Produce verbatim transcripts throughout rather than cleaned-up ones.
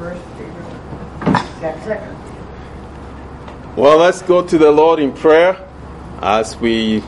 first, second. Well, let's go to the Lord in prayer as we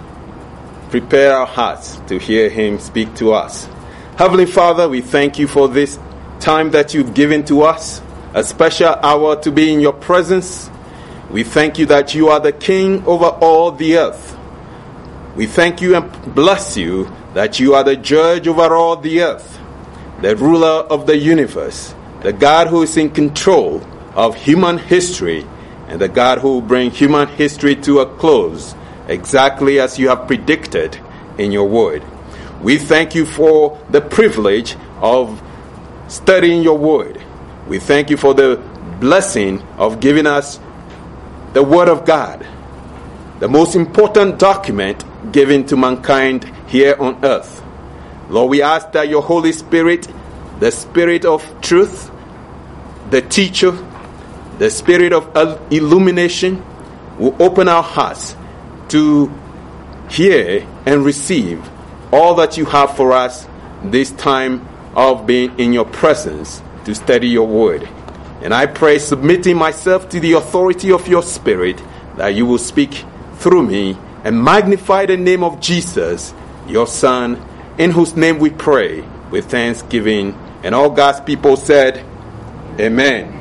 prepare our hearts to hear Him speak to us. Heavenly Father, we thank you for this time that you've given to us, a special hour to be in your presence. We thank you that you are the King over all the earth. We thank you and bless you that you are the judge over all the earth, the ruler of the universe, the God who is in control of human history, and the God who will bring human history to a close, exactly as you have predicted in your word. We thank you for the privilege of studying your word. We thank you for the blessing of giving us the word of God, the most important document given to mankind here on earth. Lord, we ask that your Holy Spirit, the Spirit of truth, the teacher, the Spirit of illumination, will open our hearts to hear and receive all that you have for us this time of being in your presence to study your word. And I pray, submitting myself to the authority of your Spirit, that you will speak through me and magnify the name of Jesus, your Son, in whose name we pray with thanksgiving. And all God's people said, Amen.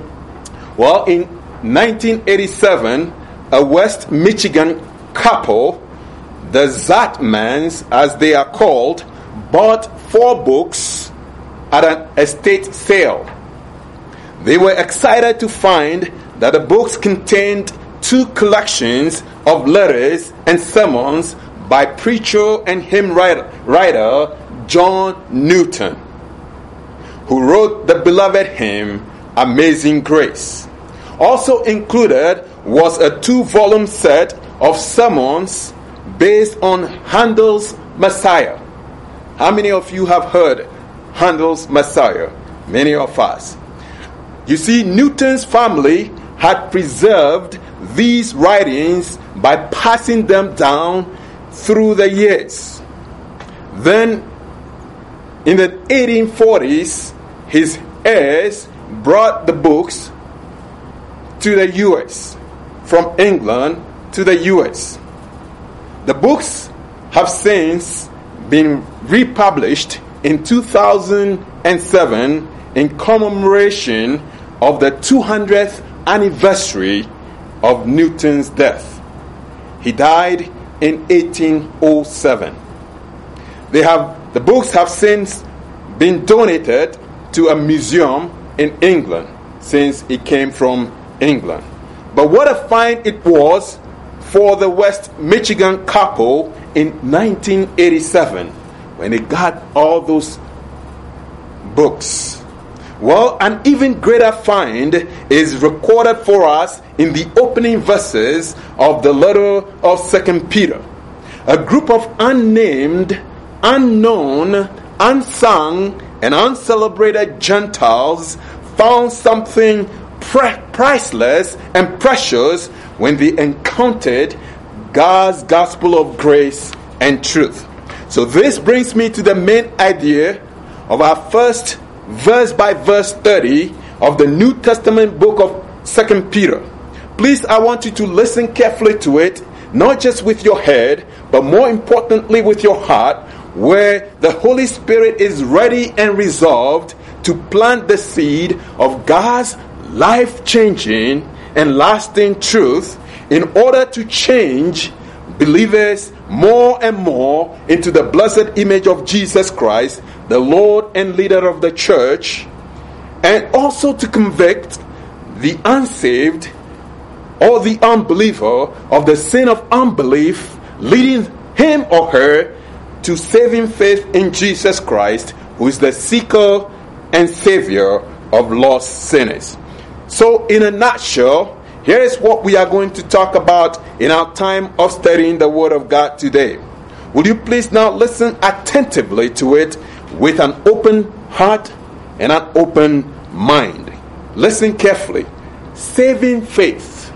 Well, in nineteen eighty-seven, a West Michigan couple, the Zatmans, as they are called, bought four books at an estate sale. They were excited to find that the books contained two collections of letters and sermons by preacher and hymn writer John Newton, who wrote the beloved hymn Amazing Grace. Also included was a two-volume set of sermons based on Handel's Messiah. How many of you have heard Handel's Messiah? Many of us. You see, Newton's family had preserved these writings by passing them down through the years. Then, in the eighteen forties, his heirs brought the books to the U S, from England to the U S. The books have since been republished in two thousand seven in commemoration of the two hundredth anniversary of Newton's death. He died in eighteen oh seven. They have the books have since been donated to a museum in England, since it came from England. But what a find it was for the West Michigan couple in nineteen eighty-seven when they got all those books. Well, an even greater find is recorded for us in the opening verses of the letter of Second Peter. A group of unnamed, unknown, unsung, and uncelebrated Gentiles found something pre- priceless and precious when they encountered God's gospel of grace and truth. So this brings me to the main idea of our first verse by verse study of the New Testament book of Second Peter. Please, I want you to listen carefully to it, not just with your head, but more importantly with your heart, where the Holy Spirit is ready and resolved to plant the seed of God's life-changing and lasting truth in order to change believers more and more into the blessed image of Jesus Christ, the Lord and leader of the church, and also to convict the unsaved or the unbeliever of the sin of unbelief, leading him or her to saving faith in Jesus Christ, who is the seeker and savior of lost sinners. So, in a nutshell, here is what we are going to talk about in our time of studying the Word of God today. Will you please now listen attentively to it with an open heart and an open mind? Listen carefully. Saving faith.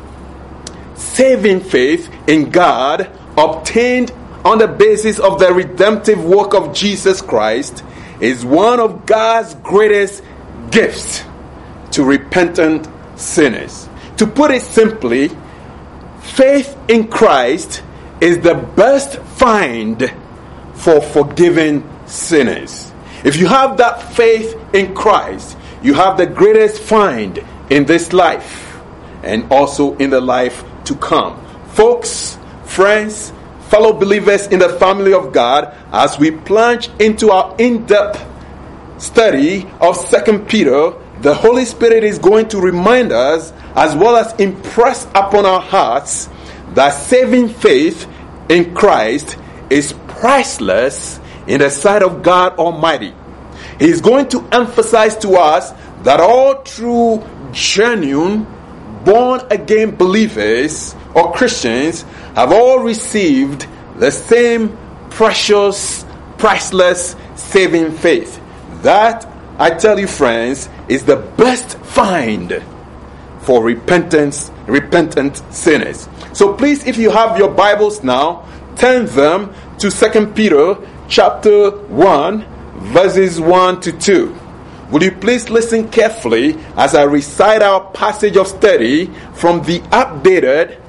Saving faith in God obtained on the basis of the redemptive work of Jesus Christ is one of God's greatest gifts to repentant sinners. To put it simply, faith in Christ is the best find for forgiven sinners. If you have that faith in Christ, you have the greatest find in this life and also in the life to come. Folks, friends, fellow believers in the family of God, as we plunge into our in-depth study of Second Peter, the Holy Spirit is going to remind us, as well as impress upon our hearts, that saving faith in Christ is priceless in the sight of God Almighty. He is going to emphasize to us that all true, genuine, born-again believers or Christians have all received the same precious, priceless, saving faith. That, I tell you friends, is the best find for repentance, repentant sinners. So please, if you have your Bibles now, turn them to Second Peter chapter one, verses one to two. Will you please listen carefully as I recite our passage of study from the updated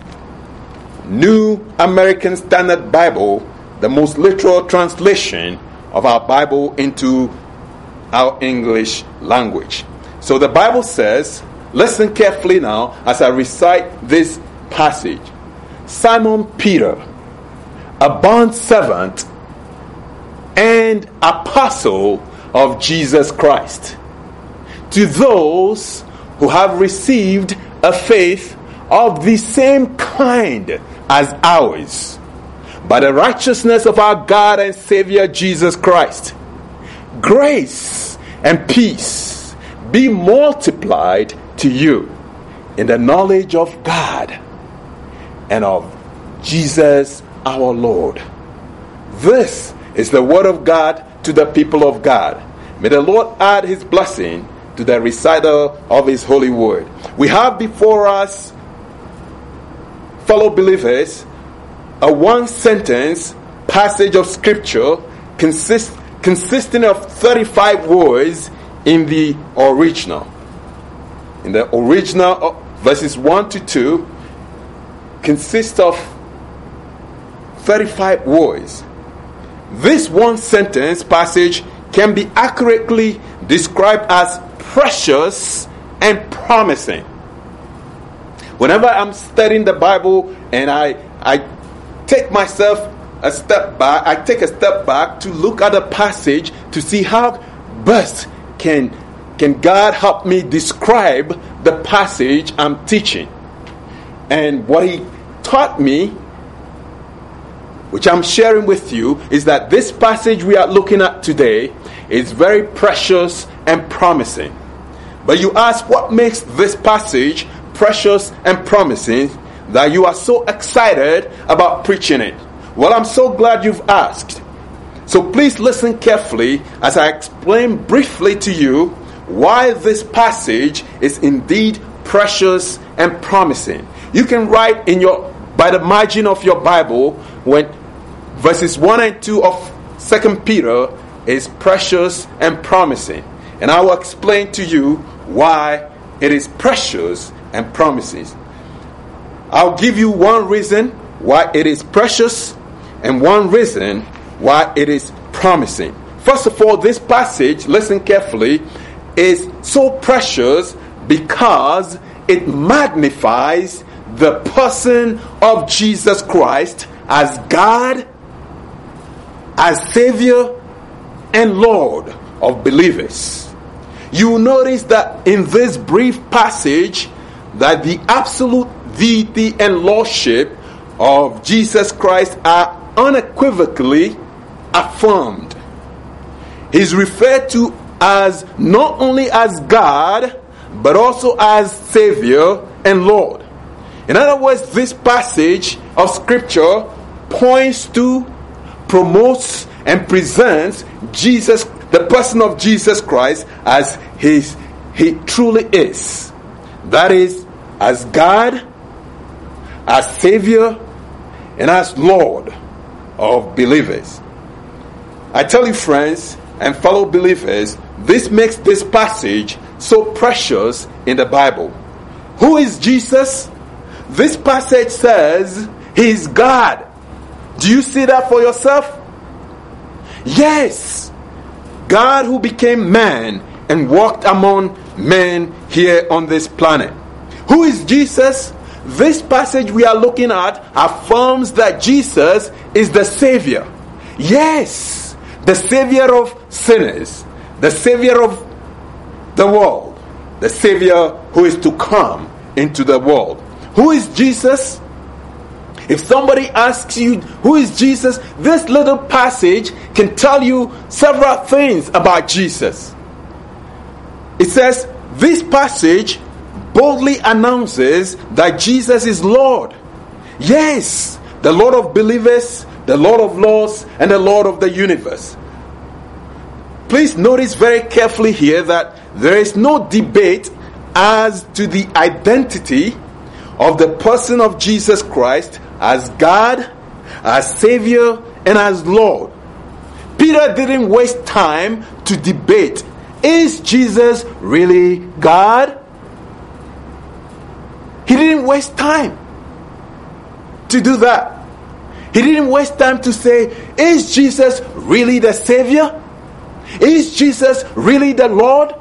New American Standard Bible, the most literal translation of our Bible into our English language. So the Bible says, listen carefully now as I recite this passage. Simon Peter, a bondservant and apostle of Jesus Christ, to those who have received a faith of the same kind as ours, by the righteousness of our God and Savior Jesus Christ, grace and peace be multiplied to you in the knowledge of God and of Jesus our Lord. This is the word of God to the people of God. May the Lord add his blessing to the recital of his holy word. We have before us, fellow believers, a one sentence passage of scripture consist, consisting of thirty-five words in the original. In the original, verses one to two consist of thirty-five words. This one sentence passage can be accurately described as precious and promising. Whenever I'm studying the Bible and I I take myself a step back, I take a step back to look at the passage to see how best can can God help me describe the passage I'm teaching. And what he taught me, which I'm sharing with you, is that this passage we are looking at today is very precious and promising. But you ask, what makes this passage precious and promising that you are so excited about preaching it? Well, I'm so glad you've asked. So please listen carefully as I explain briefly to you why this passage is indeed precious and promising. You can write in your by the margin of your Bible when verses one and two of Second Peter is precious and promising. And I will explain to you why it is precious and promising. I'll give you one reason why it is precious and one reason why it is promising. First of all, this passage, listen carefully, is so precious because it magnifies the person of Jesus Christ as God, as Savior and Lord of believers. You will notice that in this brief passage that the absolute deity and lordship of Jesus Christ are unequivocally affirmed. He's referred to as not only as God, but also as Savior and Lord. In other words, this passage of scripture points to, promotes, and presents Jesus, the person of Jesus Christ, as his, he truly is. That is, as God, as Savior, and as Lord of believers. I tell you, friends and fellow believers, this makes this passage so precious in the Bible. Who is Jesus? This passage says he is God. Do you see that for yourself? Yes. God who became man and walked among men here on this planet. Who is Jesus? This passage we are looking at affirms that Jesus is the Savior. Yes, the Savior of sinners, the Savior of the world, the Savior who is to come into the world. Who is Jesus? If somebody asks you, who is Jesus? This little passage can tell you several things about Jesus. It says, this passage boldly announces that Jesus is Lord. Yes, the Lord of believers, the Lord of lords, and the Lord of the universe. Please notice very carefully here that there is no debate as to the identity of the person of Jesus Christ as God, as Savior, and as Lord. Peter didn't waste time to debate, is Jesus really God? He didn't waste time to do that. He didn't waste time to say, is Jesus really the Savior? Is Jesus really the Lord?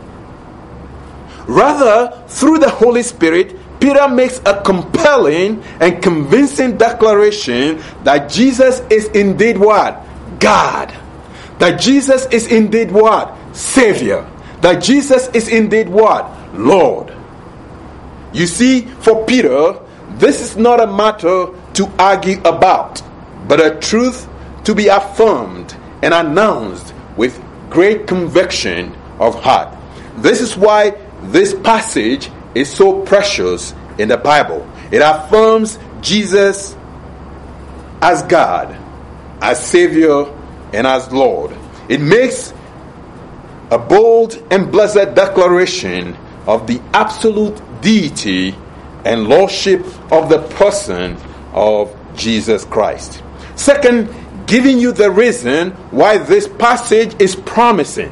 Rather, through the Holy Spirit, Peter makes a compelling and convincing declaration that Jesus is indeed what? God. That Jesus is indeed what? Savior. That Jesus is indeed what? Lord. You see, for Peter, this is not a matter to argue about, but a truth to be affirmed and announced with great conviction of heart. This is why this passage is so precious in the Bible. It affirms Jesus as God, as Savior, and as Lord. It makes a bold and blessed declaration of the absolute deity and lordship of the person of Jesus Christ. Second, giving you the reason why this passage is promising.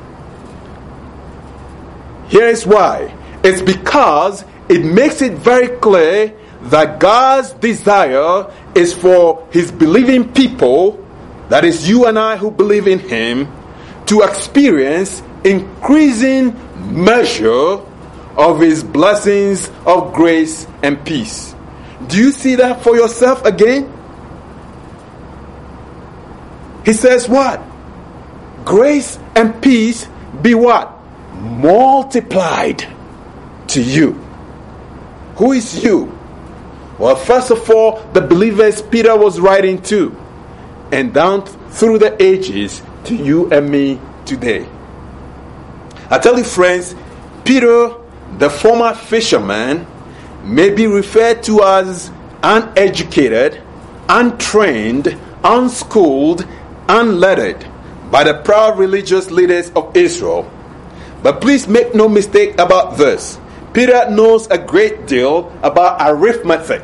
Here is why. It's because it makes it very clear that God's desire is for His believing people, that is you and I who believe in Him, to experience increasing measure of His blessings of grace and peace. Do you see that for yourself again? He says what? Grace and peace be what? Multiplied to you. Who is you? Well, first of all, the believers Peter was writing to, and down through the ages to you and me today. I tell you, friends, Peter, the former fisherman, may be referred to as uneducated, untrained, unschooled, unlettered by the proud religious leaders of Israel. But please make no mistake about this. Peter knows a great deal about arithmetic,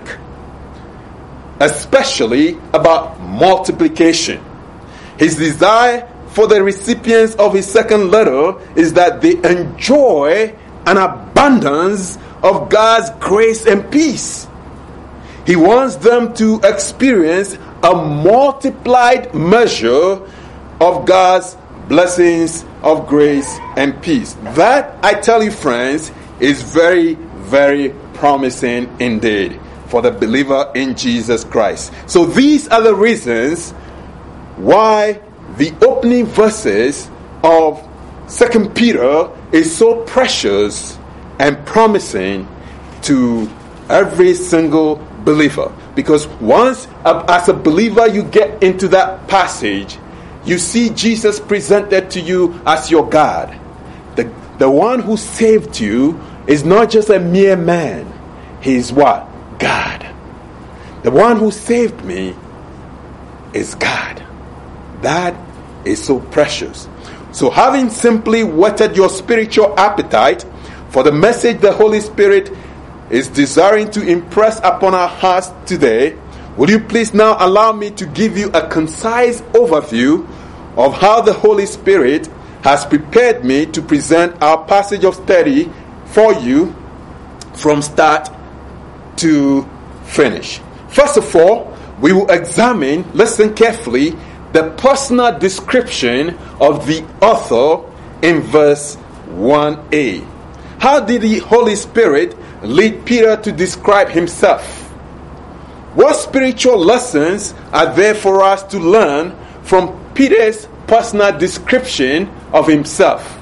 especially about multiplication. His desire for the recipients of his second letter is that they enjoy an abundance of God's grace and peace. He wants them to experience a multiplied measure of God's blessings of grace and peace. That, I tell you, friends, is very, very promising indeed for the believer in Jesus Christ. So these are the reasons why the opening verses of Second Peter is so precious and promising to every single believer. Because once, uh, as a believer, you get into that passage, you see Jesus presented to you as your God. The, the one who saved you is not just a mere man. He is what? God. The one who saved me is God. That is so precious. So having simply whetted your spiritual appetite for the message the Holy Spirit is desiring to impress upon our hearts today, will you please now allow me to give you a concise overview of how the Holy Spirit has prepared me to present our passage of study for you from start to finish. First of all, we will examine, listen carefully, the personal description of the author in verse one a. How did the Holy Spirit lead Peter to describe himself? What spiritual lessons are there for us to learn from Peter's personal description of himself?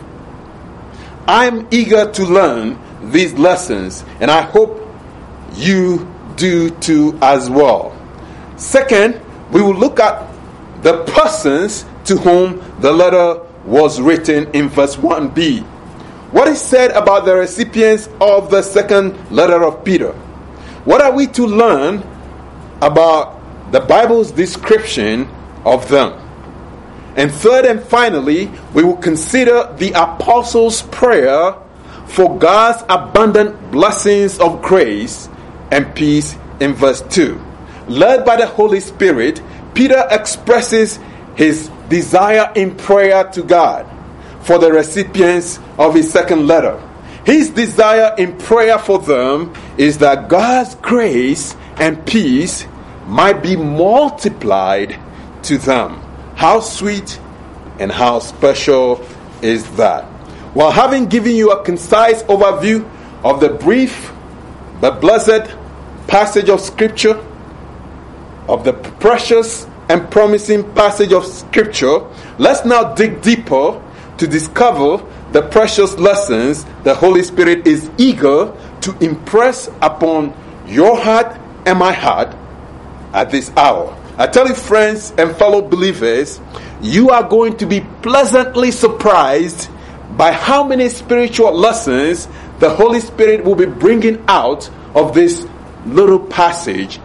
I'm eager to learn these lessons, and I hope you do too as well. Second, we will look at the persons to whom the letter was written in verse one b. What is said about the recipients of the second letter of Peter? What are we to learn about the Bible's description of them? And third and finally, we will consider the apostles' prayer for God's abundant blessings of grace and peace in verse two. Led by the Holy Spirit, Peter expresses his desire in prayer to God for the recipients of his second letter. His desire in prayer for them is that God's grace and peace might be multiplied to them. How sweet and how special is that? While having given you a concise overview of the brief but blessed passage of Scripture, of the precious and promising passage of Scripture, let's now dig deeper to discover the precious lessons the Holy Spirit is eager to impress upon your heart and my heart at this hour. I tell you, friends and fellow believers, you are going to be pleasantly surprised by how many spiritual lessons the Holy Spirit will be bringing out of this little passage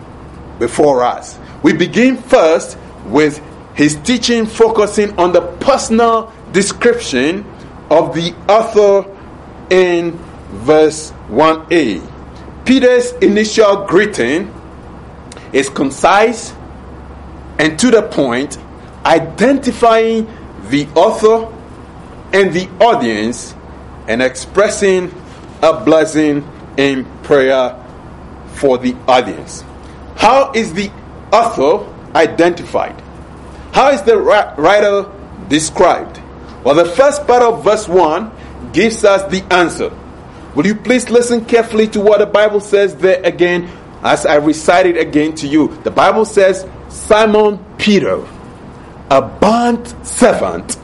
before us. We begin first with his teaching focusing on the personal description of the author in verse one a. Peter's initial greeting is concise and to the point, identifying the author and the audience and expressing a blessing in prayer for the audience. How is the author identified? How is the writer described? Well, the first part of verse one gives us the answer. Will you please listen carefully to what the Bible says there again as I recite it again to you? The Bible says, Simon Peter, a bond servant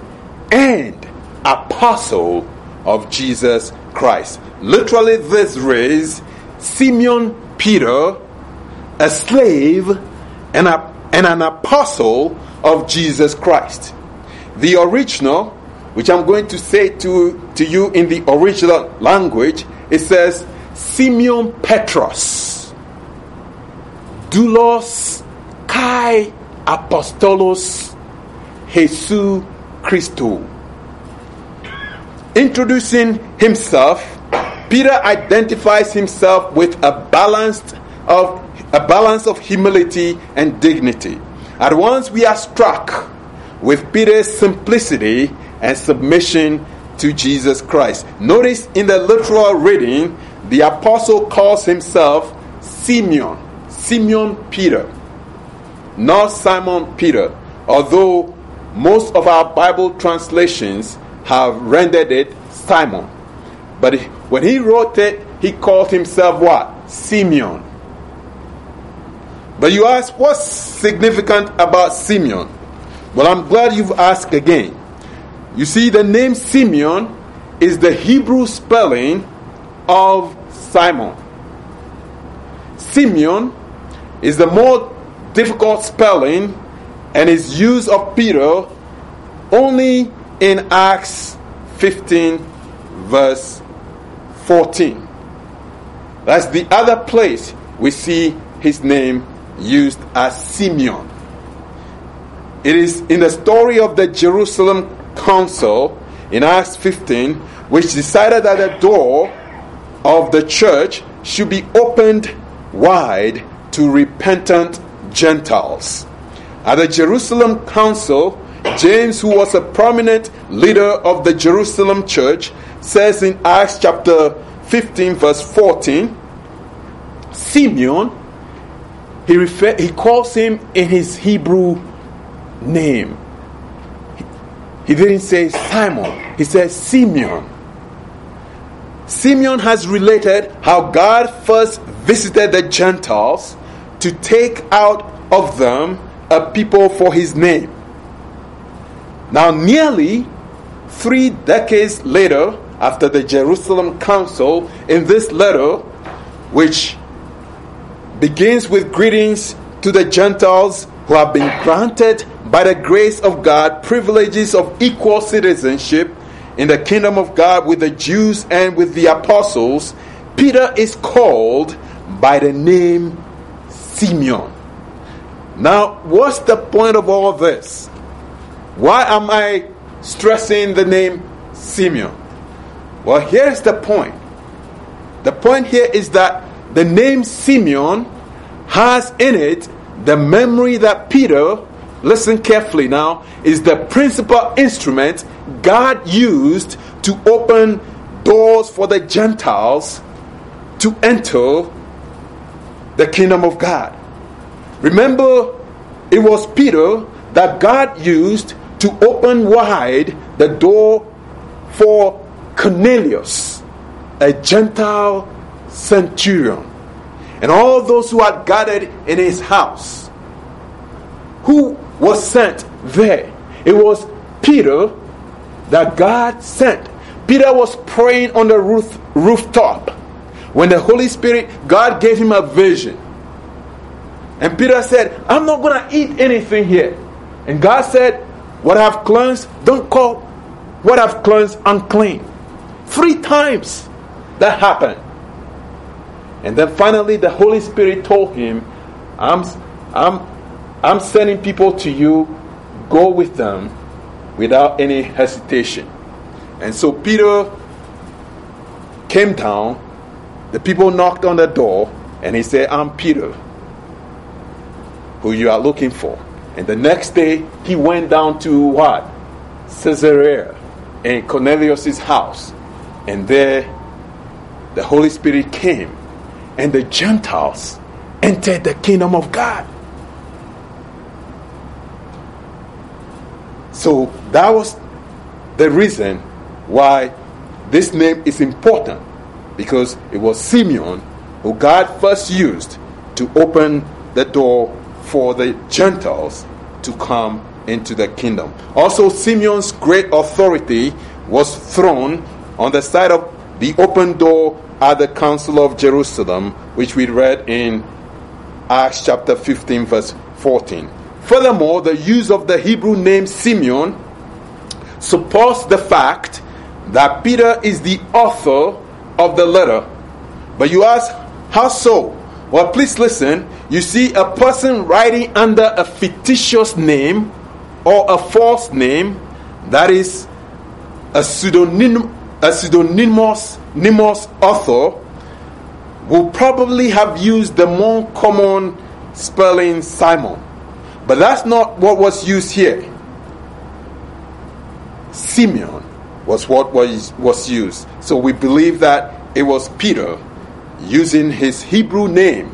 and apostle of Jesus Christ. Literally, this reads, Simeon Peter, a slave and, a, and an apostle of Jesus Christ. The original, which I'm going to say to, to you in the original language, it says, Simeon Petros, doulos kai apostolos Jesus Christo. Introducing himself, Peter identifies himself with a balanced of a balance of humility and dignity. At once we are struck with Peter's simplicity and submission to Jesus Christ. Notice in the literal reading, the apostle calls himself Simeon, Simeon Peter, not Simon Peter, although most of our Bible translations have rendered it Simon. But when he wrote it, he called himself what? Simeon. But you ask, what's significant about Simeon? Well, I'm glad you've asked again. You see, the name Simeon is the Hebrew spelling of Simon. Simeon is the more difficult spelling and is used of Peter only in Acts fifteen verse fourteen. That's the other place we see his name used as Simeon. It is in the story of the Jerusalem Council in Acts fifteen, which decided that the door of the church should be opened wide to repentant Gentiles. At the Jerusalem Council, James, who was a prominent leader of the Jerusalem church, says in Acts chapter fifteen verse fourteen, Simeon, he, refer, he calls him in his Hebrew name. He, he didn't say Simon, he said Simeon. Simeon has related how God first visited the Gentiles to take out of them a people for his name. Now, nearly three decades later, after the Jerusalem Council, in this letter, which begins with greetings to the Gentiles who have been granted by the grace of God privileges of equal citizenship in the kingdom of God with the Jews and with the apostles, Peter is called by the name Simeon. Now, what's the point of all this? Why am I stressing the name Simeon? Well, here's the point. The point here is that the name Simeon has in it the memory that Peter, listen carefully now, is the principal instrument God used to open doors for the Gentiles to enter the kingdom of God. Remember, it was Peter that God used to open wide the door for Cornelius, a Gentile centurion, and all those who had gathered in his house. Who was sent there? It was Peter that God sent. Peter was praying on the roof, rooftop when the Holy Spirit, God gave him a vision. And Peter said, I'm not going to eat anything here. And God said, what I've cleansed, don't call what I've cleansed unclean. Three times that happened. And then finally the Holy Spirit told him, I'm, I'm, I'm sending people to you. Go with them without any hesitation. And so Peter came down. The people knocked on the door. And he said, I'm Peter, who you are looking for. And the next day, he went down to what? Caesarea, in Cornelius' house. And there, the Holy Spirit came. And the Gentiles entered the kingdom of God. So that was the reason why this name is important. Because it was Simeon who God first used to open the door for the Gentiles to come into the kingdom. Also, Simeon's great authority was thrown on the side of the open door at the Council of Jerusalem, which we read in Acts chapter fifteen verse fourteen. Furthermore, the use of the Hebrew name Simeon supports the fact that Peter is the author of the letter. But you ask, how so? Well, please listen. You see, a person writing under a fictitious name or a false name, that is a pseudonym, a pseudonymous pseudonymous author, will probably have used the more common spelling Simon. But that's not what was used here. Simeon was what was, was used. So we believe that it was Peter using his Hebrew name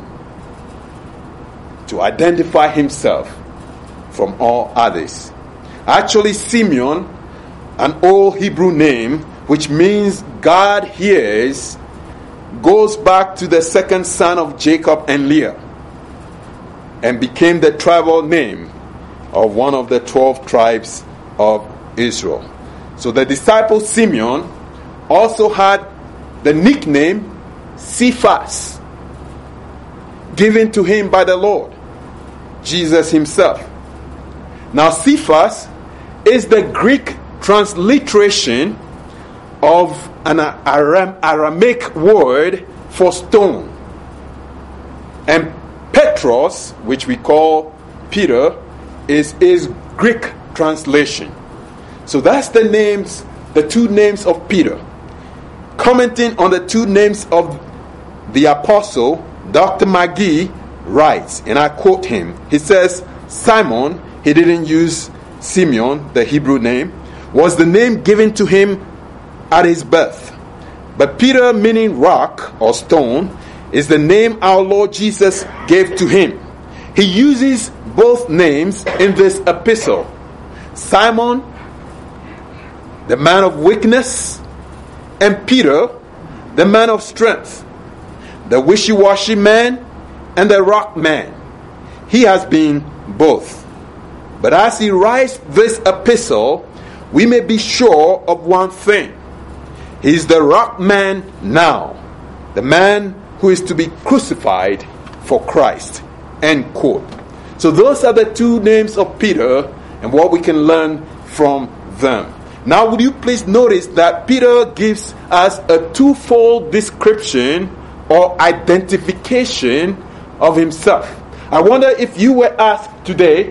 to identify himself from all others. Actually, Simeon, an old Hebrew name, which means God hears, goes back to the second son of Jacob and Leah, and became the tribal name of one of the twelve tribes of Israel. So the disciple Simeon also had the nickname Cephas, given to him by the Lord Jesus himself. Now, Cephas is the Greek transliteration of an Aram- Aramaic word for stone. And Petros, which we call Peter, is his Greek translation. So that's the names, the two names of Peter. Commenting on the two names of the apostle, Doctor McGee writes, and I quote him, he says, Simon, he didn't use Simeon, the Hebrew name, was the name given to him at his birth. But Peter, meaning rock or stone, is the name our Lord Jesus gave to him. He uses both names in this epistle. Simon, the man of weakness, and Peter, the man of strength, the wishy-washy man and the rock man. He has been both. But as he writes this epistle, we may be sure of one thing. He is the rock man now, the man who is to be crucified for Christ. End quote. So those are the two names of Peter and what we can learn from them. Now would you please notice that Peter gives us a twofold description or identification of himself. I wonder if you were asked today,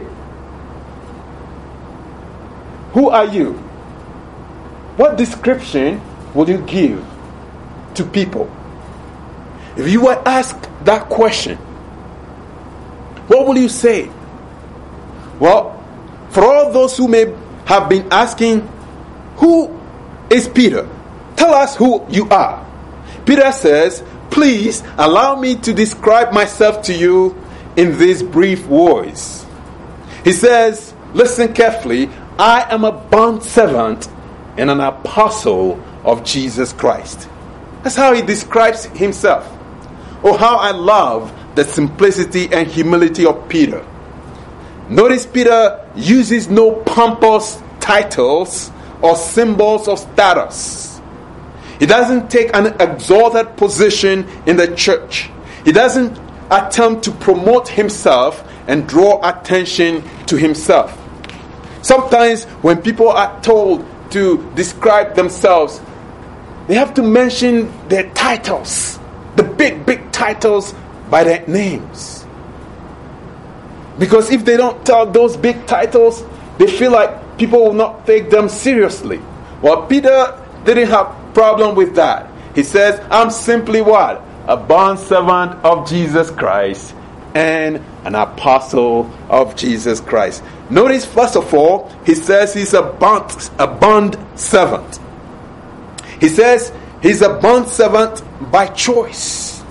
who are you? What description will you give to people? If you were asked that question, what will you say? Well, for all those who may have been asking, who is Peter? Tell us who you are. Peter says, please allow me to describe myself to you in these brief words. He says, listen carefully, I am a bond servant and an apostle of Jesus Christ. That's how he describes himself. Oh, how I love the simplicity and humility of Peter. Notice Peter uses no pompous titles or symbols of status. He doesn't take an exalted position in the church. He doesn't attempt to promote himself and draw attention to himself. Sometimes when people are told to describe themselves, they have to mention their titles, the big, big titles by their names. Because if they don't tell those big titles, they feel like people will not take them seriously. Well, Peter didn't have problem with that. He says, I'm simply what? A bondservant of Jesus Christ and an apostle of Jesus Christ. Notice, first of all, he says he's a bond, a bond servant. He says he's a bond servant by choice.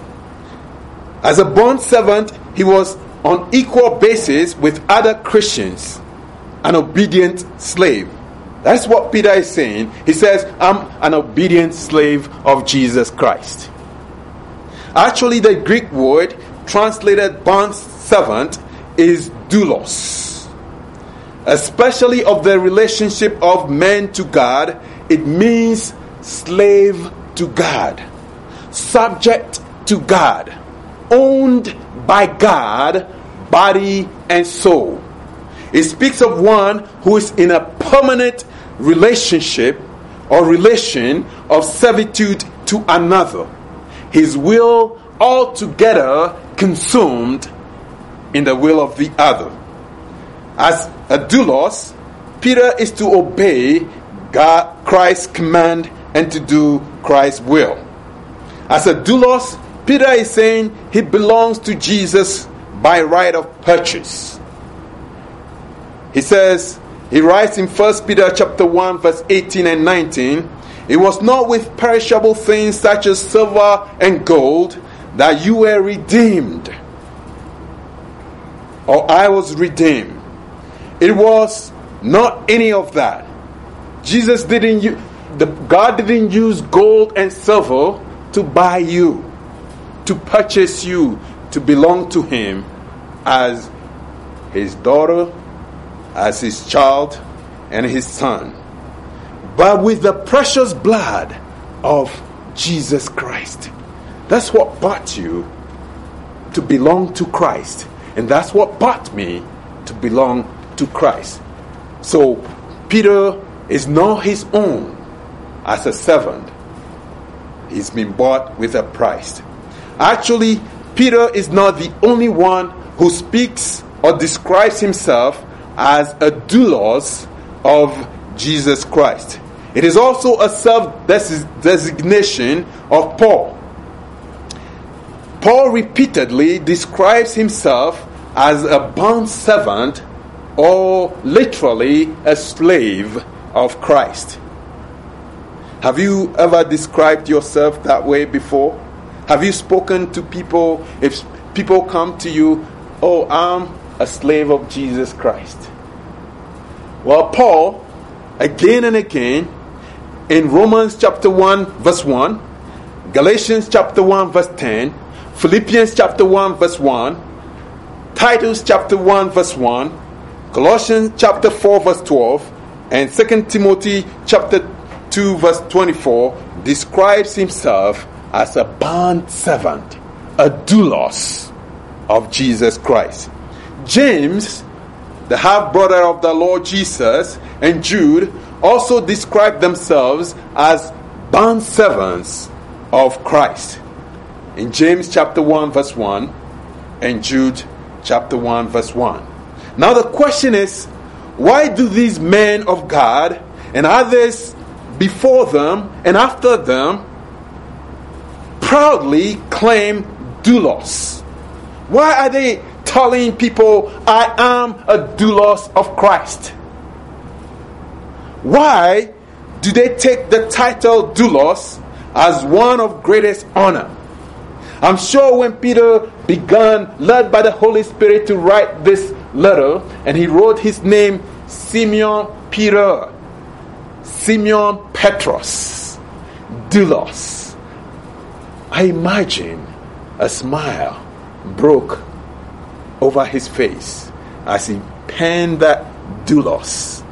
As a bond servant, he was on equal basis with other Christians, an obedient slave. That's what Peter is saying. He says, I'm an obedient slave of Jesus Christ. Actually, the Greek word translated bond servant is doulos. Especially of the relationship of man to God, it means slave to God, subject to God, owned by God, body and soul. It speaks of one who is in a permanent relationship or relation of servitude to another. His will altogether consumed in the will of the other. As a doulos, Peter is to obey God, Christ's command and to do Christ's will. As a doulos, Peter is saying he belongs to Jesus by right of purchase. He says, he writes in First Peter chapter one, verse eighteen and nineteen, it was not with perishable things such as silver and gold that you were redeemed, or I was redeemed. It was not any of that. Jesus didn't use, the God didn't use gold and silver to buy you, to purchase you, to belong to him as his daughter, as his child, and his son, but with the precious blood of Jesus Christ. That's what bought you to belong to Christ, and that's what bought me to belong to Christ. So Peter is not his own as a servant. He's been bought with a price. Actually, Peter is not the only one who speaks or describes himself as a doulos of Jesus Christ. It is also a self-designation of Paul. Paul repeatedly describes himself as a bond servant or literally a slave of Christ. Have you ever described yourself that way before? Have you spoken to people, if people come to you, oh, I'm a slave of Jesus Christ? Well, Paul, again and again, in Romans chapter one, verse one, Galatians chapter one, verse ten, Philippians chapter one, verse one, Titus chapter one, verse one, Colossians chapter four, verse twelve, and Second Timothy chapter two, verse twenty-four, describes himself as a bond servant, a doulos of Jesus Christ. James, the half-brother of the Lord Jesus, and Jude also describe themselves as bond servants of Christ. In James chapter one, verse one, and Jude chapter one, verse one. Now the question is, why do these men of God and others before them and after them proudly claim doulos? Why are they telling people, I am a doulos of Christ? Why do they take the title doulos as one of greatest honor? I'm sure when Peter began, led by the Holy Spirit, to write this letter, and he wrote his name Simeon Peter, Simeon Petros, doulos, I imagine a smile broke over his face as he penned that doulos,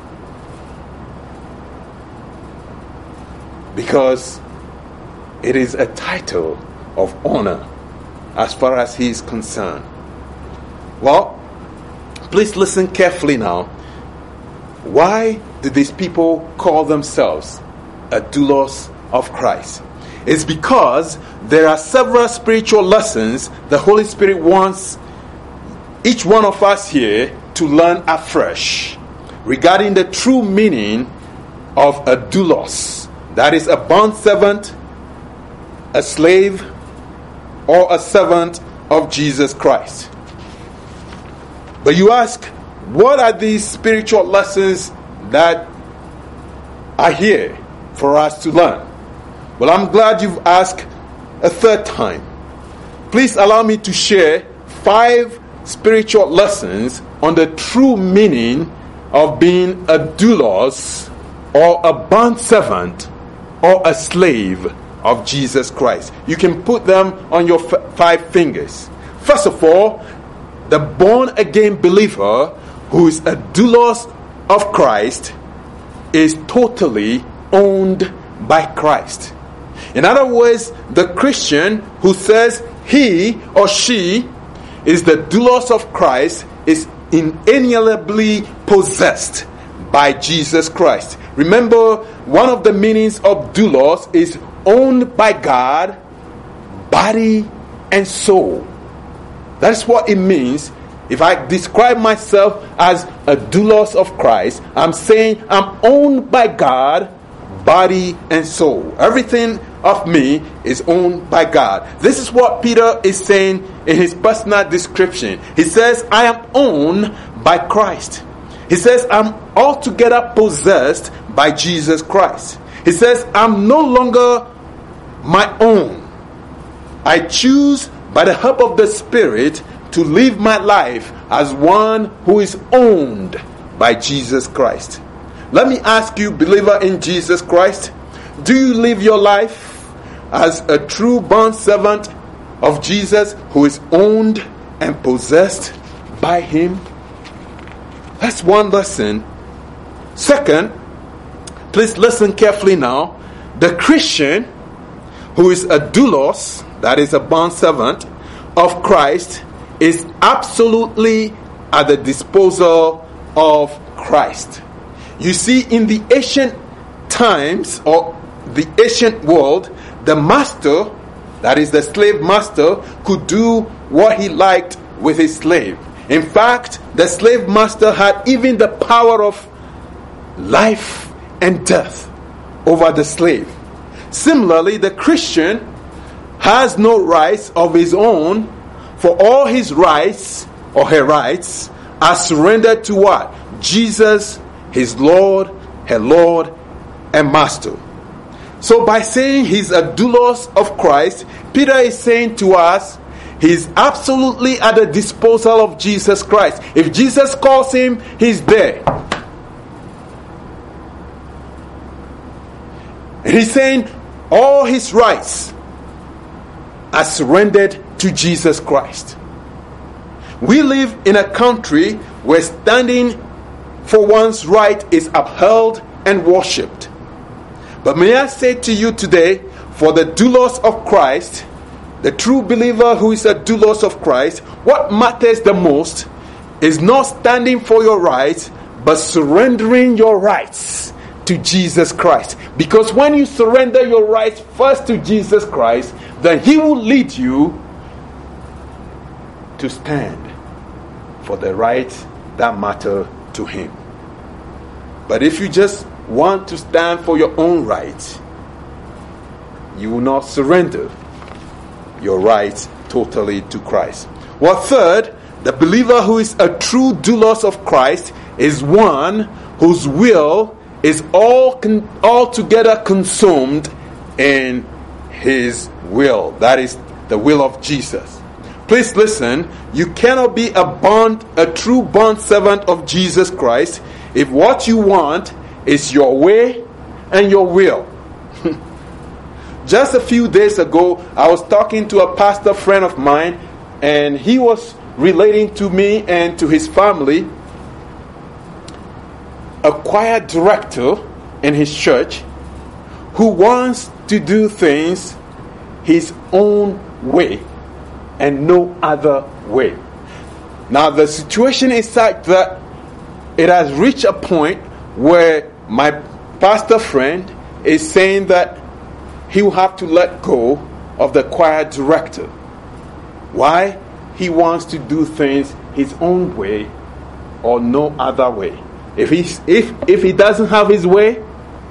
because it is a title of honor as far as he is concerned. Well, please listen carefully now. Why do these people call themselves a doulos of Christ? It's because there are several spiritual lessons the Holy Spirit wants each one of us here to learn afresh regarding the true meaning of a doulos. That is a bondservant, a slave, or a servant of Jesus Christ. But you ask, what are these spiritual lessons that are here for us to learn? Well, I'm glad you've asked a third time. Please allow me to share five spiritual lessons on the true meaning of being a doulos, or a bondservant, or a slave of Jesus Christ. You can put them on your f- five fingers. First of all, the born-again believer who is a doulos of Christ is totally owned by Christ. In other words, the Christian who says he or she is the doulos of Christ is inalienably possessed by Jesus Christ. Remember, one of the meanings of doulos is owned by God, body and soul. That's what it means. If I describe myself as a doulos of Christ, I'm saying I'm owned by God, body and soul. Everything of me is owned by God. This is what Peter is saying in his personal description. He says, I am owned by Christ. He says, I'm altogether possessed by Jesus Christ. He says, I'm no longer my own. I choose by the help of the Spirit to live my life as one who is owned by Jesus Christ. Let me ask you, believer in Jesus Christ, do you live your life as a true bondservant of Jesus who is owned and possessed by Him? That's one lesson. Second, please listen carefully now. The Christian who is a doulos, that is a bondservant of Christ, is absolutely at the disposal of Christ. You see, in the ancient times or the ancient world, the master, that is the slave master, could do what he liked with his slave. In fact, the slave master had even the power of life and death over the slave. Similarly, the Christian has no rights of his own, for all his rights or her rights are surrendered to what? Jesus, his Lord, her Lord, and Master. So by saying he's a doulos of Christ, Peter is saying to us, he's absolutely at the disposal of Jesus Christ. If Jesus calls him, he's there. And he's saying all his rights are surrendered to Jesus Christ. We live in a country where standing for one's right is upheld and worshipped. But may I say to you today, for the doulos of Christ, the true believer who is a doulos of Christ, what matters the most is not standing for your rights, but surrendering your rights to Jesus Christ. Because when you surrender your rights first to Jesus Christ, then he will lead you to stand for the rights that matter to him. But if you just want to stand for your own rights, you will not surrender your rights totally to Christ. Well, third, the believer who is a true doulos of Christ is one whose will is all con- altogether consumed in his will. That is the will of Jesus. Please listen, you cannot be a bond, a true bond servant of Jesus Christ if what you want is your way and your will. Just a few days ago, I was talking to a pastor friend of mine, and he was relating to me and to his family a choir director in his church who wants to do things his own way and no other way. Now the situation is such that it has reached a point where my pastor friend is saying that he will have to let go of the choir director. Why? He wants to do things his own way or no other way. If he if if he doesn't have his way,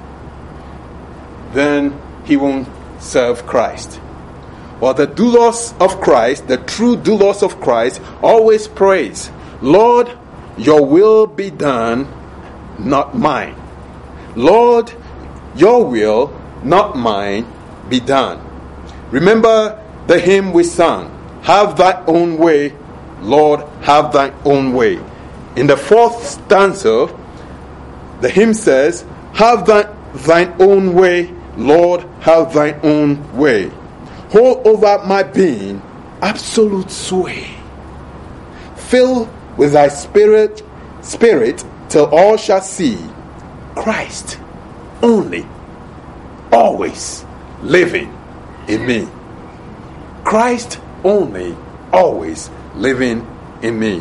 then he won't serve Christ. Well, the doulos of Christ, the true doulos of Christ, always prays, Lord, your will be done, not mine. Lord, your will, not mine, be done. Remember the hymn we sang, have thy own way, Lord, have thy own way. In the fourth stanza, the hymn says, have thy, thine own way, Lord, have thine own way. Hold over my being absolute sway. Fill with thy spirit, spirit, till all shall see Christ only, always living in me. Christ only, always living in me.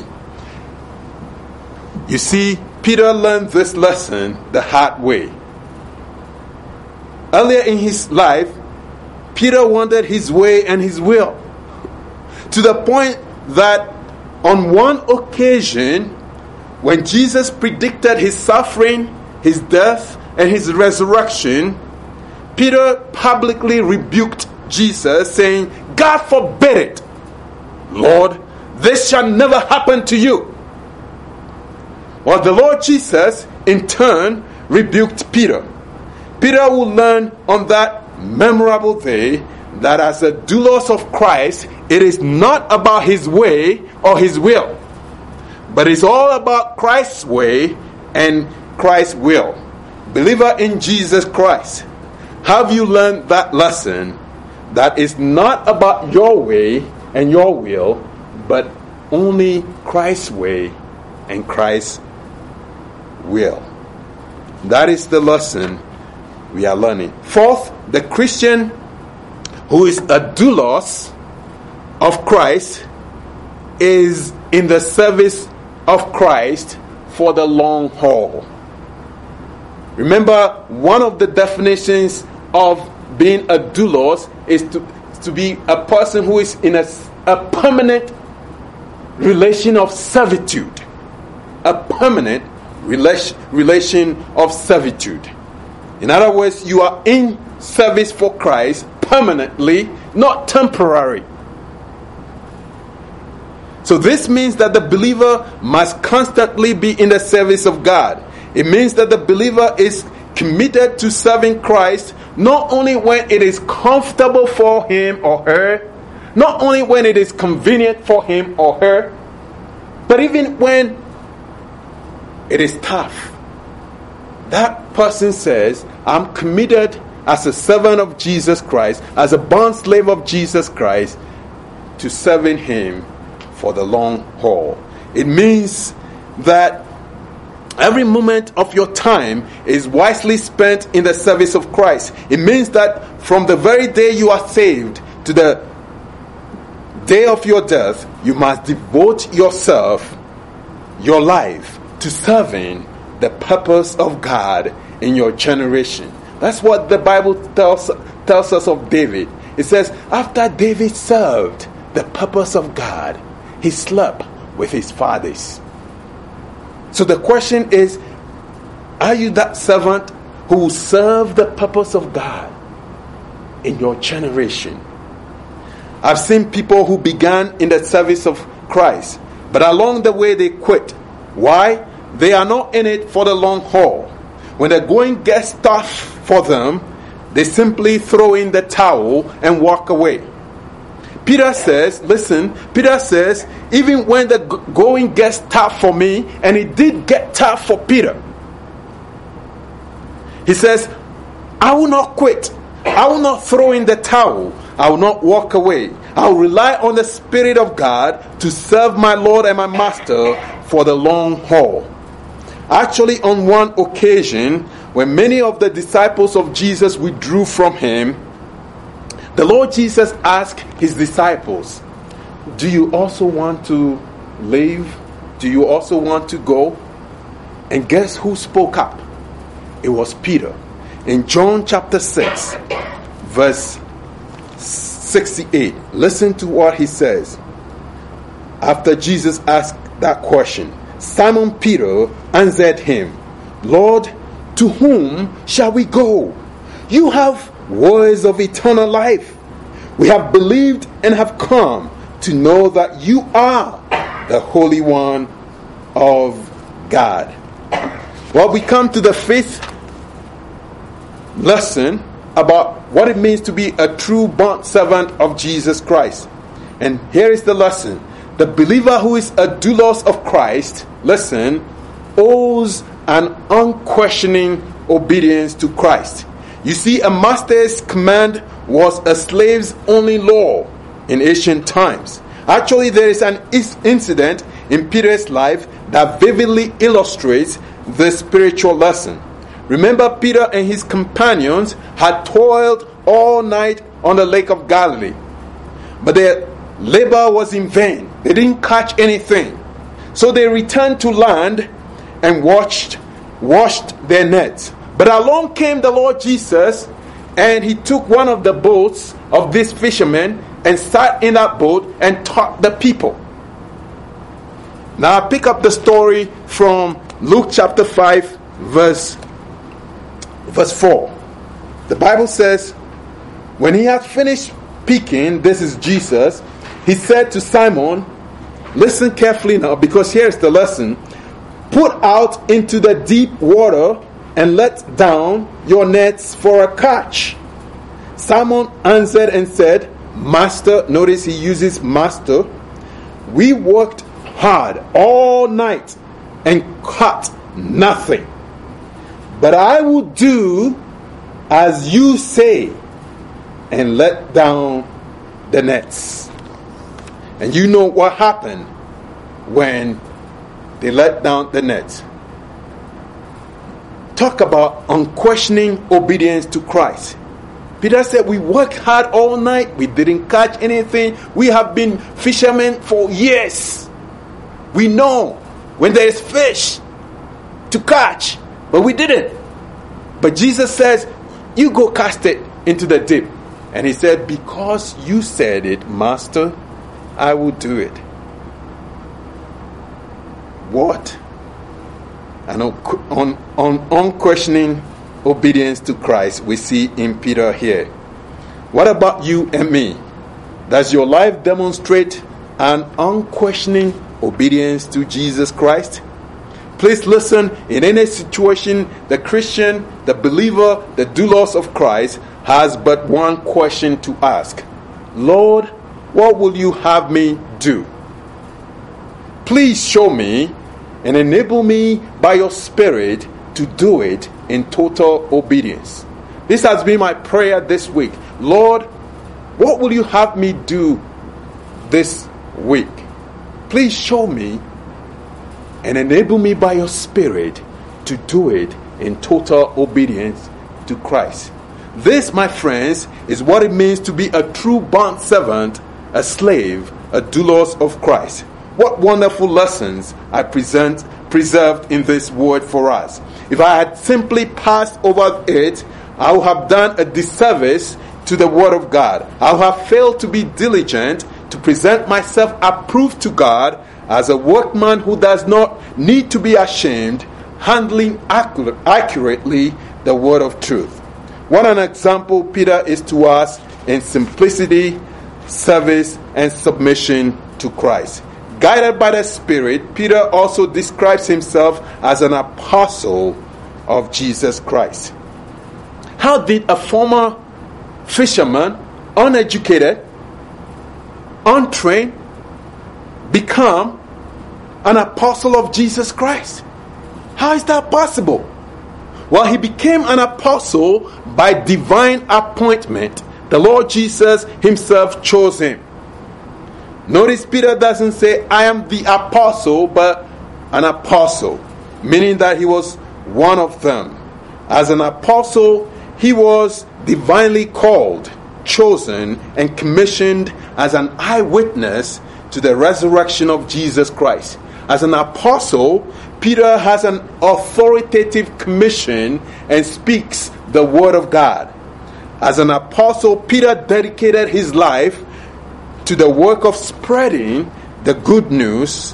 You see, Peter learned this lesson the hard way. Earlier in his life, Peter wanted his way and his will, to the point that on one occasion, when Jesus predicted his suffering, his death, and his resurrection, Peter publicly rebuked Jesus, saying, God forbid it, Lord, this shall never happen to you. Well, the Lord Jesus, in turn, rebuked Peter. Peter will learn on that memorable day that as a doulos of Christ, it is not about his way or his will, but it's all about Christ's way and Christ's will. Believer in Jesus Christ, have you learned that lesson that is not about your way and your will, but only Christ's way and Christ's will? That is the lesson we are learning. Fourth, the Christian who is a doulos of Christ is in the service of Christ for the long haul. Remember, one of the definitions of being a doulos is to, to be a person who is in a, a permanent relation of servitude. A permanent relation, relation of servitude. In other words, you are in service for Christ permanently, not temporary. So this means that the believer must constantly be in the service of God. It means that the believer is committed to serving Christ, not only when it is comfortable for him or her, not only when it is convenient for him or her, but even when it is tough. That person says, I'm committed as a servant of Jesus Christ, as a bond slave of Jesus Christ, to serving him for the long haul. It means that every moment of your time is wisely spent in the service of Christ. It means that from the very day you are saved to the day of your death, you must devote yourself, your life, to serving the purpose of God in your generation. That's what the Bible tells, tells us of David. It says, after David served the purpose of God, he slept with his fathers. So the question is, are you that servant who will serve the purpose of God in your generation? I've seen people who began in the service of Christ, but along the way they quit. Why? They are not in it for the long haul. When the going gets tough for them, they simply throw in the towel and walk away. Peter says, listen, Peter says, even when the going gets tough for me, and it did get tough for Peter, he says, I will not quit. I will not throw in the towel. I will not walk away. I will rely on the Spirit of God to serve my Lord and my Master for the long haul. Actually, on one occasion, when many of the disciples of Jesus withdrew from him, the Lord Jesus asked his disciples, do you also want to leave? Do you also want to go? And guess who spoke up? It was Peter. In John chapter six, verse sixty-eight, listen to what he says. After Jesus asked that question, Simon Peter answered him, Lord, to whom shall we go? You have words of eternal life. We have believed and have come to know that you are the Holy One of God. Well, we come to the fifth lesson about what it means to be a true bond servant of Jesus Christ. And here is the lesson. The believer who is a doulos of Christ, listen, owes an unquestioning obedience to Christ. You see, a master's command was a slave's only law in ancient times. Actually, there is an incident in Peter's life that vividly illustrates the spiritual lesson. Remember, Peter and his companions had toiled all night on the Lake of Galilee, but their labor was in vain. They didn't catch anything. So they returned to land and watched, washed their nets. But along came the Lord Jesus, and he took one of the boats of these fishermen and sat in that boat and taught the people. Now I pick up the story from Luke chapter five, verse, verse four. The Bible says, when he had finished speaking, this is Jesus, he said to Simon, listen carefully now, because here's the lesson. Put out into the deep water and let down your nets for a catch. Simon answered and said, Master, notice he uses master, we worked hard all night and caught nothing. But I will do as you say and let down the nets. And you know what happened when they let down the nets. Talk about unquestioning obedience to Christ. Peter said, we worked hard all night. We didn't catch anything. We have been fishermen for years. We know when there is fish to catch, but we didn't. But Jesus says, you go cast it into the deep. And he said, because you said it, Master, I will do it. What? An un- un- unquestioning obedience to Christ we see in Peter here. What about you and me? Does your life demonstrate an unquestioning obedience to Jesus Christ? Please listen, in any situation, the Christian, the believer, the doulos of Christ has but one question to ask. Lord, what will you have me do? Please show me and enable me by your Spirit to do it in total obedience. This has been my prayer this week. Lord, what will you have me do this week? Please show me and enable me by your Spirit to do it in total obedience to Christ. This, my friends, is what it means to be a true bond servant, a slave, a doulos of Christ. What wonderful lessons I present preserved in this word for us. If I had simply passed over it, I would have done a disservice to the word of God. I would have failed to be diligent to present myself approved to God as a workman who does not need to be ashamed, handling accurate, accurately the word of truth. What an example Peter is to us in simplicity, service, and submission to Christ. Guided by the Spirit, Peter also describes himself as an apostle of Jesus Christ. How did a former fisherman, uneducated, untrained, become an apostle of Jesus Christ? How is that possible? Well, he became an apostle by divine appointment. The Lord Jesus himself chose him. Notice Peter doesn't say, I am the apostle, but an apostle, meaning that he was one of them. As an apostle, he was divinely called, chosen, and commissioned as an eyewitness to the resurrection of Jesus Christ. As an apostle, Peter has an authoritative commission and speaks the word of God. As an apostle, Peter dedicated his life to the work of spreading the good news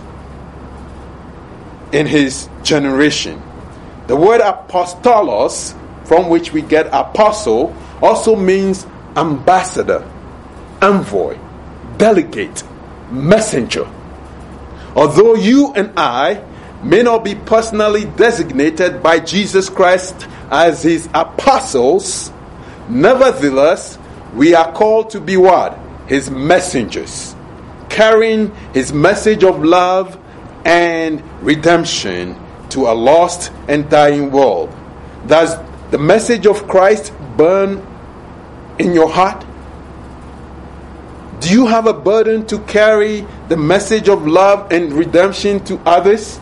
in his generation. The word apostolos, from which we get apostle, also means ambassador, envoy, delegate, messenger. Although you and I may not be personally designated by Jesus Christ as his apostles, nevertheless, we are called to be what? His messengers, carrying his message of love and redemption to a lost and dying world. Does the message of Christ burn in your heart? Do you have a burden to carry the message of love and redemption to others?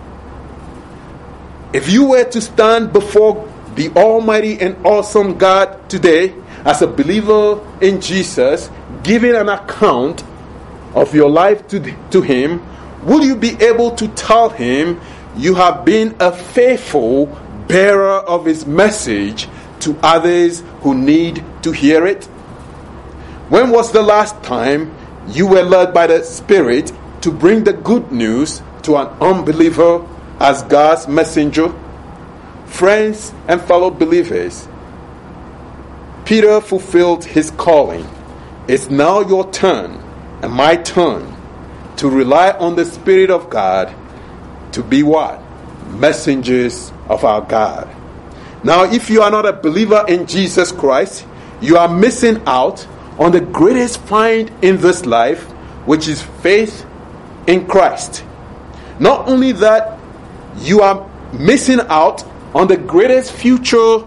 If you were to stand before the Almighty and awesome God today as a believer in Jesus, giving an account of your life to, to him, will you be able to tell him you have been a faithful bearer of his message to others who need to hear it? When was the last time you were led by the Spirit to bring the good news to an unbeliever as God's messenger? Friends and fellow believers, Peter fulfilled his calling. It's now your turn and my turn to rely on the Spirit of God to be what? Messengers of our God. Now, if you are not a believer in Jesus Christ, you are missing out on the greatest find in this life, which is faith in Christ. Not only that, you are missing out on the greatest future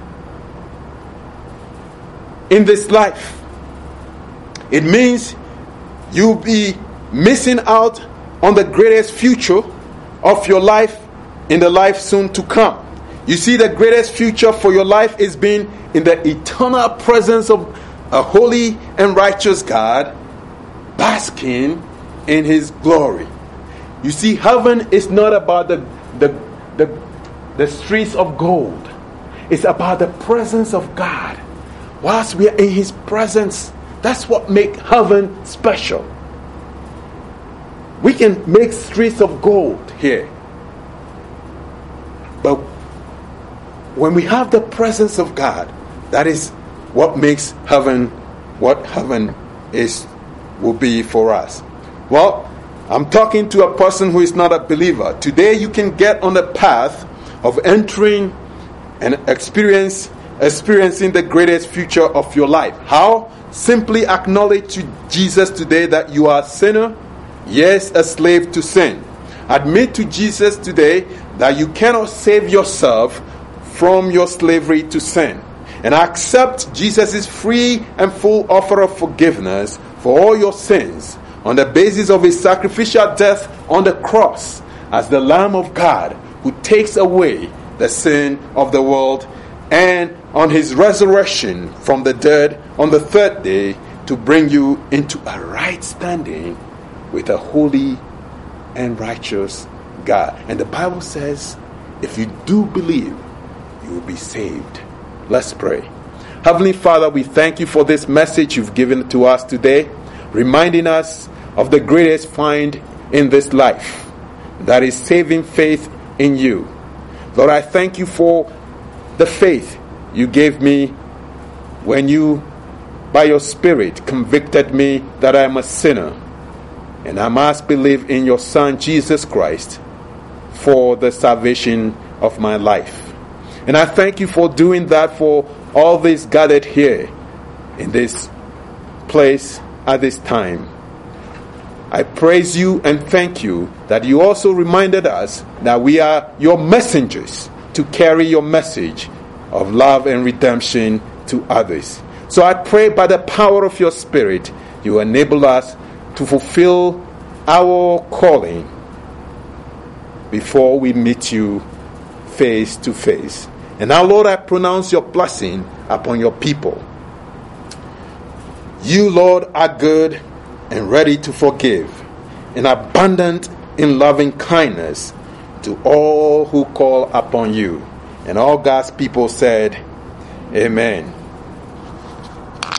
in this life. It means you'll be missing out on the greatest future of your life in the life soon to come. You see, the greatest future for your life is being in the eternal presence of a holy and righteous God, basking in his glory. You see, heaven is not about the, the, the, the streets of gold. It's about the presence of God. Whilst we are in his presence, that's what makes heaven special. We can make streets of gold here. But when we have the presence of God, that is what makes heaven what heaven is will be for us. Well, I'm talking to a person who is not a believer. Today you can get on the path of entering and experience experiencing the greatest future of your life. How? Simply acknowledge to Jesus today that you are a sinner, yes, a slave to sin. Admit to Jesus today that you cannot save yourself from your slavery to sin. And accept Jesus' free and full offer of forgiveness for all your sins on the basis of his sacrificial death on the cross as the Lamb of God who takes away the sin of the world, and on his resurrection from the dead on the third day to bring you into a right standing with a holy and righteous God. And the Bible says, if you do believe, you will be saved. Let's pray. Heavenly Father, we thank you for this message you've given to us today, reminding us of the greatest find in this life, that is saving faith in you. Lord, I thank you for the faith you gave me when you, by your Spirit, convicted me that I am a sinner and I must believe in your Son, Jesus Christ, for the salvation of my life. And I thank you for doing that for all these gathered here in this place at this time. I praise you and thank you that you also reminded us that we are your messengers to carry your message of love and redemption to others. So I pray by the power of your Spirit, you enable us to fulfill our calling before we meet you face to face. And now, Lord, I pronounce your blessing upon your people. You, Lord, are good and ready to forgive, and abundant in loving kindness to all who call upon you. And all God's people said, Amen.